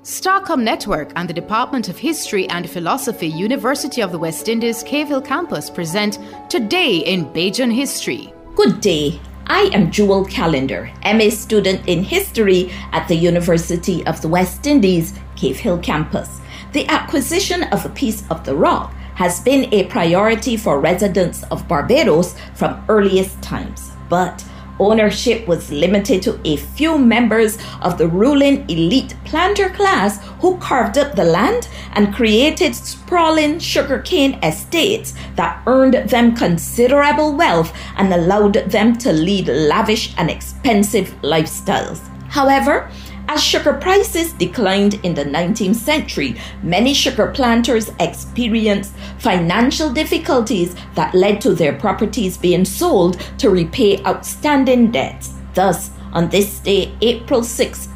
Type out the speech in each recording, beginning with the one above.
Starcom Network and the Department of History and Philosophy, University of the West Indies, Cave Hill Campus present Today in Bajan History. Good day. I am Jewel Callender, MA student in History at the University of the West Indies, Cave Hill Campus. The acquisition of a piece of the rock has been a priority for residents of Barbados from earliest times, but ownership was limited to a few members of the ruling elite planter class who carved up the land and created sprawling sugarcane estates that earned them considerable wealth and allowed them to lead lavish and expensive lifestyles. However, as sugar prices declined in the 19th century, many sugar planters experienced financial difficulties that led to their properties being sold to repay outstanding debts. Thus, on this day, April 6,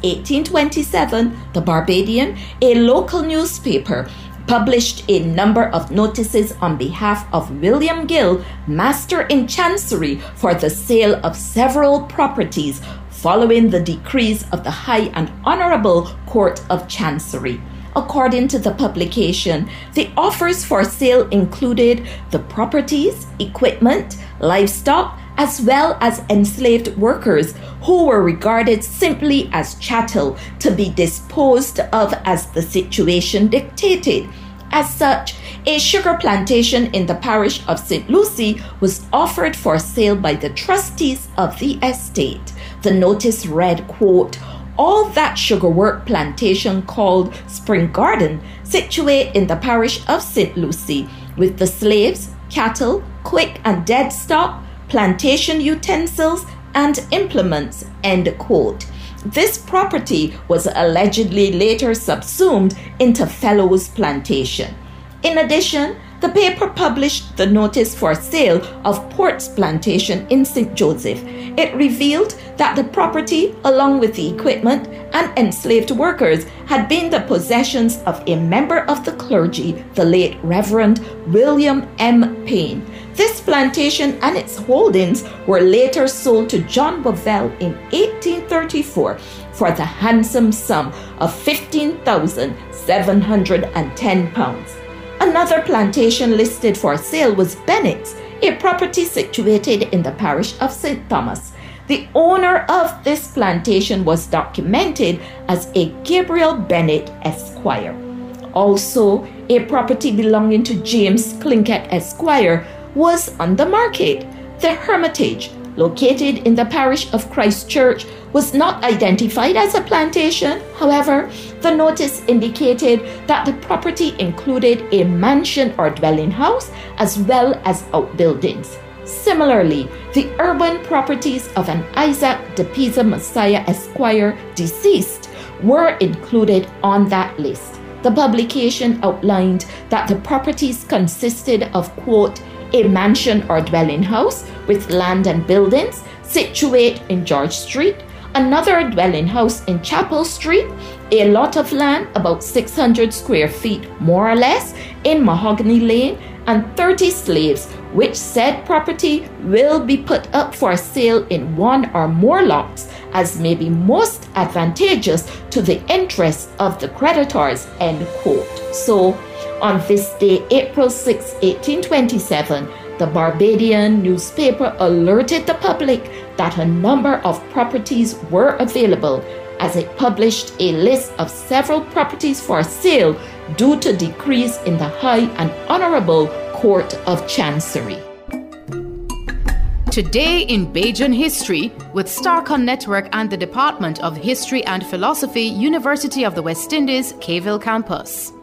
1827, The Barbadian, a local newspaper, published a number of notices on behalf of William Gill, Master in Chancery, for the sale of several properties following the decrees of the High and Honourable Court of Chancery. According to the publication, the offers for sale included the properties, equipment, livestock, as well as enslaved workers who were regarded simply as chattel to be disposed of as the situation dictated. As such, a sugar plantation in the parish of St. Lucie was offered for sale by the trustees of the estate. The notice read, quote, "All that sugar work plantation called Spring Garden, situate in the parish of St. Lucie, with the slaves, cattle, quick and dead stock, plantation utensils, and implements," end quote. This property was allegedly later subsumed into Fellows Plantation. In addition, the paper published the notice for sale of Port's Plantation in St. Joseph. It revealed that the property, along with the equipment and enslaved workers, had been the possessions of a member of the clergy, the late Reverend William M. Payne. This plantation and its holdings were later sold to John Bovell in 1834 for the handsome sum of £15,710. Another plantation listed for sale was Bennett's, a property situated in the parish of St. Thomas. The owner of this plantation was documented as a Gabriel Bennett Esquire. Also, a property belonging to James Clinkett Esquire was on the market. The Hermitage, located in the parish of Christ Church, was not identified as a plantation. However, the notice indicated that the property included a mansion or dwelling house as well as outbuildings. Similarly, the urban properties of an Isaac de Pisa Messiah Esquire, deceased, were included on that list. The publication outlined that the properties consisted of, quote, "a mansion or dwelling house with land and buildings situate in George Street, another dwelling house in Chapel Street, a lot of land about 600 square feet more or less in Mahogany Lane, and 30 slaves, which said property will be put up for sale in one or more lots as may be most advantageous to the interests of the creditors," end quote. So, on this day, April 6, 1827, the Barbadian newspaper alerted the public that a number of properties were available, as it published a list of several properties for sale due to decrees in the High and Honourable Court of Chancery. Today in Bajan History with Starcom Network and the Department of History and Philosophy, University of the West Indies, Cave Hill Campus.